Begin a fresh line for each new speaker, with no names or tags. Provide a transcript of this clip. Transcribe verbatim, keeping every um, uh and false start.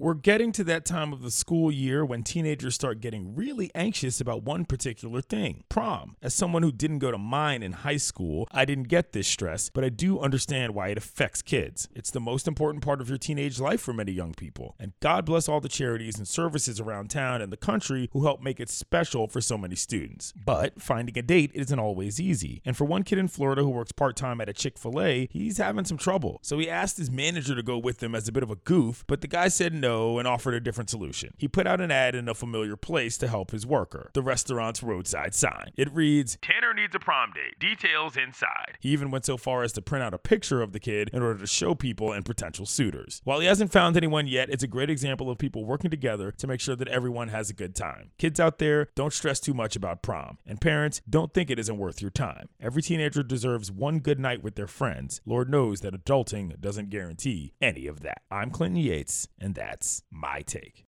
We're getting to that time of the school year when teenagers start getting really anxious about one particular thing, prom. As someone who didn't go to mine in high school, I didn't get this stress, but I do understand why it affects kids. It's the most important part of your teenage life for many young people, and God bless all the charities and services around town and the country who help make it special for so many students. But finding a date isn't always easy, and for one kid in Florida who works part-time at a Chick-fil-A, he's having some trouble. So he asked his manager to go with him as a bit of a goof, but the guy said no and offered a different solution. He put out an ad in a familiar place to help his worker, the restaurant's roadside sign. It reads, "Tanner needs a prom date. Details inside." He even went so far as to print out a picture of the kid in order to show people and potential suitors. While he hasn't found anyone yet, it's a great example of people working together to make sure that everyone has a good time. Kids out there, don't stress too much about prom. And parents, don't think it isn't worth your time. Every teenager deserves one good night with their friends. Lord knows that adulting doesn't guarantee any of that. I'm Clinton Yates, and that's my take.